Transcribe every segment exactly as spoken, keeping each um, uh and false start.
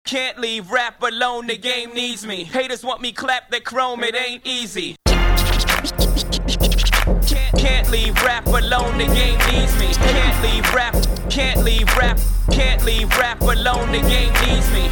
Can't leave rap alone, the game needs me. Haters want me clap that chrome, it ain't easy. Can't, can't leave rap alone, the game needs me. Can't leave rap, can't leave rap, can't leave rap alone, the game needs me.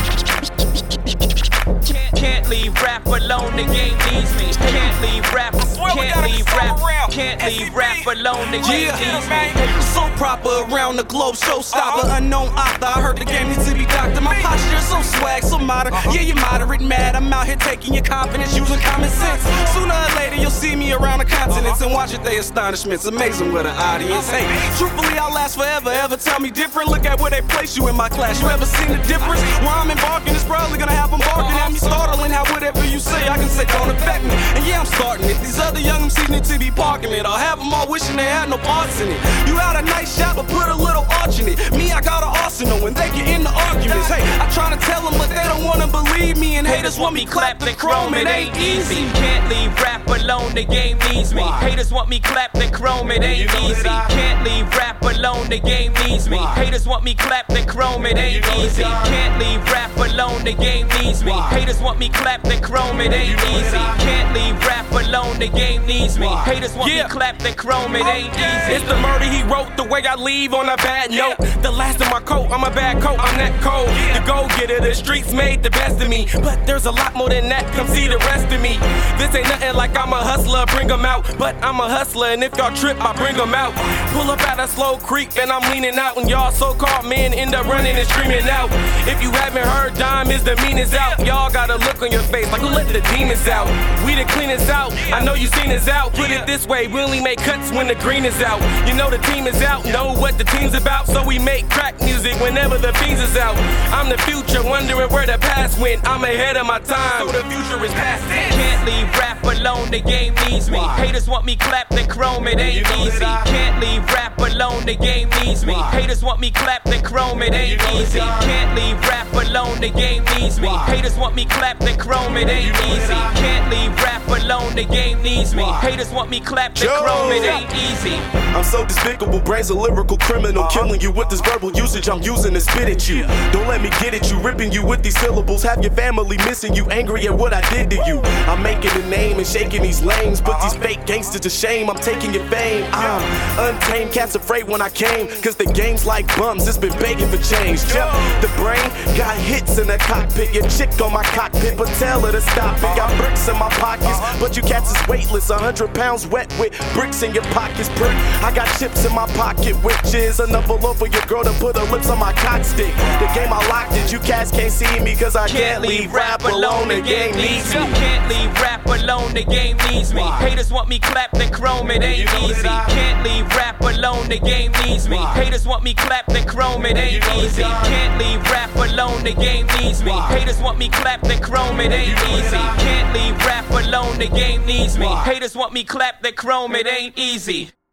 Can't, can't leave rap alone, the game needs me. Can't leave rap, can't leave rap, can't leave rap alone, the game needs me. So proper around the globe, showstopper, unknown author. I heard the game needs to be doctor. My posture so swag, so modern. Yeah, you're moderate, mad. I'm out here taking your confidence, using common sense. Sooner or later, you'll see me around the continents and watch it, they astonishment's amazing with an audience. Hey, truthfully, I'll last forever. Ever tell me different? Look at where they place you in my class. You ever seen the difference? Where I'm embarking is probably gonna have them barking at me, startling. How whatever you say, I can say don't affect me. And yeah, I'm starting it. These other young M Cs need to be parking it. I'll have them all wishing they had no parts in it. You had a nice shot, but put a little arch in it. Me, I got an arsenal when they get in the arguments. Hey, I try to tell them, but they don't wanna believe me. And haters want me clap the chrome, it ain't easy. Can't leave rap alone, the game needs me. Haters want me clap the chrome, it ain't easy. Can't leave rap alone, the game needs me. Haters want me clap the chrome, it ain't easy. Can't leave rap alone, the game needs me. Haters want me clap the chrome, it ain't easy. Can't leave rap alone, the game needs me. Haters want me clap the chrome, it ain't easy. It's the murder he wrote, the way I leave on a bad note. The last of my coat, I'm a bad coat, I'm that cold. The go-getter, the streets made the best of me. But there's a lot more than that, come see the rest of me. This ain't nothing like I'm a hustler, bring them out. But I'm a hustler, and if y'all trip, I bring them out. Pull up at a slow creek, and I'm leaning out. And y'all so-called men end up running and screaming out. If you haven't heard, Dime is the meanest out. Y'all got a look on your face like who let the demons out. We the cleanest out, I know you seen us out. Put it this way, we only make cuts when the green is out. You know the team is out, know what the team's about. So we make crack music whenever the fiends is out. I'm the future, wondering where the past went. I'm ahead of my time, so the future is past tense. Can't leave rap alone, the game needs me. Haters want me clap the chrome, it ain't easy. Can't leave rap alone, the game needs me. Haters want me clap the chrome, it ain't easy. Can't leave rap alone, the game needs me. Haters want me clap the chrome, it ain't easy. Can't leave rap alone, the game needs me. Haters want me clap the chrome, it ain't easy. I'm so despicable, brains a lyrical criminal. Killing you with this verbal usage I'm using to spit at you. Don't let me get at you, ripping you with these syllables. Have your family missing you, angry at what I did to you. I'm making a name and shaking these lanes. Put these fake gangsters to shame, I'm taking your fame. I'm untamed, cats afraid when I came. Cause the game's like bums, it's been begging for change. Yep, the brain got hits in the cockpit. Your chick on my cockpit, but tell her to stop it. Got bricks in my pockets, but you cats is weightless. A hundred pounds wet with bricks in your pockets, prick. I got chips in my pocket, which is enough all over your girl to put her lips on my cock stick. The game I locked it, you cats can't see me cause I can't, can't leave rap alone, the game needs me. Can't leave rap alone, the game needs me. Haters want me clap the chrome, it ain't easy. Can't leave rap alone, the game needs me. Haters want me clap the chrome, it ain't easy. Can't leave rap alone, the game needs me. Haters want me clap the chrome, it ain't easy. Can't leave rap alone, the game needs me. Haters want me clap the chrome, it ain't easy.